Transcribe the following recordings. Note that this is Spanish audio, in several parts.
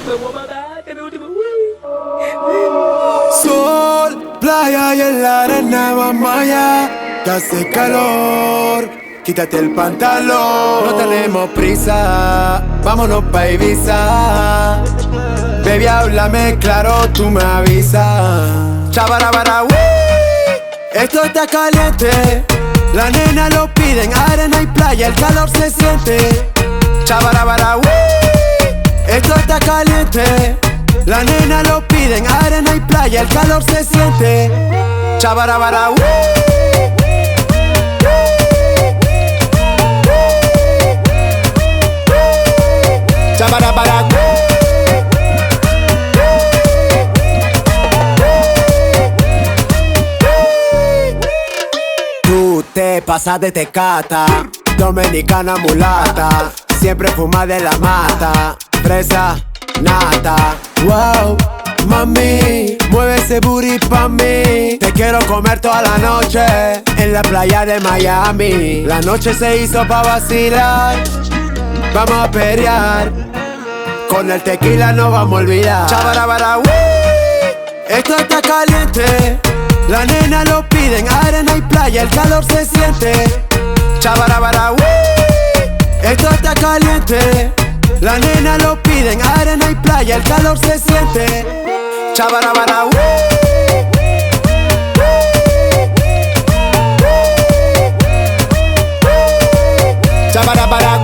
Me voy a matar, este es mi último. Sol, playa y en la arena vamos allá, que hace calor. Quítate el pantalón, no tenemos prisa, vámonos pa' Ibiza. Baby, háblame claro, tú me avisas. Chabarabara, esto está caliente. La nena lo piden, arena y playa, el calor se siente. Chabarabara, esto está caliente. La nena lo piden, arena y playa, el calor se siente. Chabarabara, chabarabara. Tú te pasas de tecata, dominicana mulata, siempre fuma de la mata, fresa, nata. Wow, mami, mueve ese booty pa' mí. Te quiero comer toda la noche en la playa de Miami. La noche se hizo pa' vacilar, vamos a pelear. Con el tequila no vamos a olvidar. Chabarabara, esto está caliente. La nena lo piden, arena y playa, el calor se siente. Chabarabara, esto está caliente. La nena lo piden, arena y playa, el calor se siente. Chabarabara, chabarabara.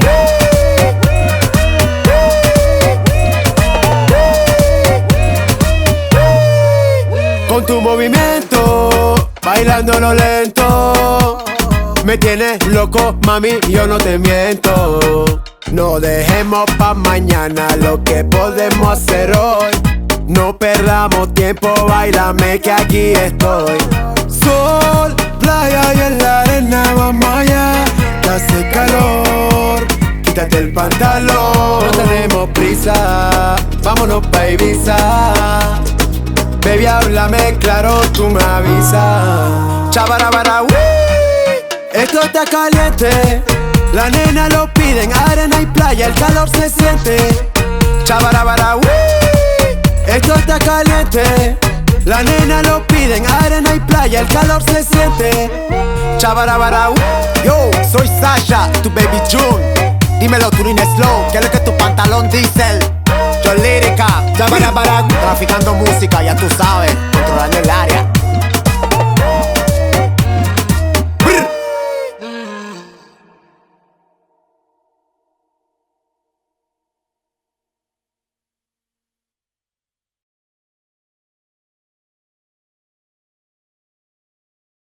Con tu movimiento, bailándolo lento, me tienes loco, mami, yo no te miento. No dejemos pa' mañana lo que podemos hacer hoy. No perdamos tiempo, bailame que aquí estoy. Sol, playa y en la arena vamos allá, que hace calor. Quítate el pantalón, no tenemos prisa, vámonos pa' Ibiza. Baby, háblame claro, tú me avisas. Chabarabara, esto está caliente. La nena lo piden, arena y playa, el calor se siente. Chabarabara, esto está caliente. La nena lo piden, arena y playa, el calor se siente. Chabarabara, yo soy Sasha, tu baby June. Dímelo tú en slow, que es lo que tu pantalón dice. Yo lírica, chabarabara, traficando música, ya tú sabes, controlando el área.